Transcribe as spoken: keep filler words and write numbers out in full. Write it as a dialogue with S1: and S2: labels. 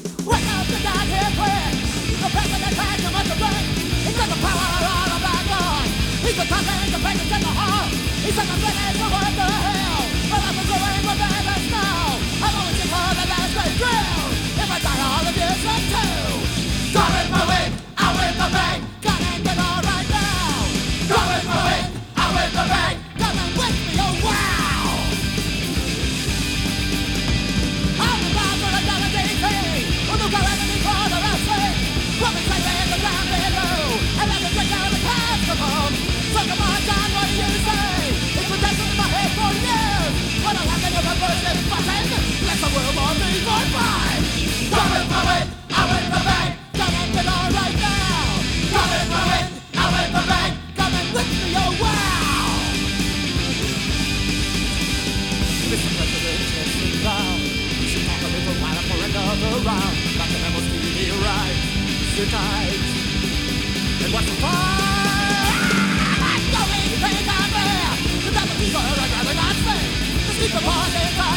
S1: Wake up the goddamn quick. The president had too much to drink. He took the power out of that gun. He's the cousin, the patience in the heart. He said the finish for what the hell. But I'm a growing with babies now. I've always been for the last great drill. If I die, all of you should too. Go with my wing, out with the bang. Gonna end it all right now. Go with my wing, out with the bang. Gonna with me, oh wow. I'm about for another D T. We'll look our enemy for the wrestling. Woman straight in the ground below. And let them drink down the past of home. So come on, John, what do you say? It's been dancing in my head for years. When I walk into the first and button, let the world on me for five. Go with my wing, out with the bang. Gonna end it all right now. Go with my wing, out with the bang. Come and with me, oh wow. Mister President, just sit down. You should talk a little while for another round. Got the memos to me right. Sit tight. And what's the fun? Going to take out there. The double people are rather not say. The sleeper party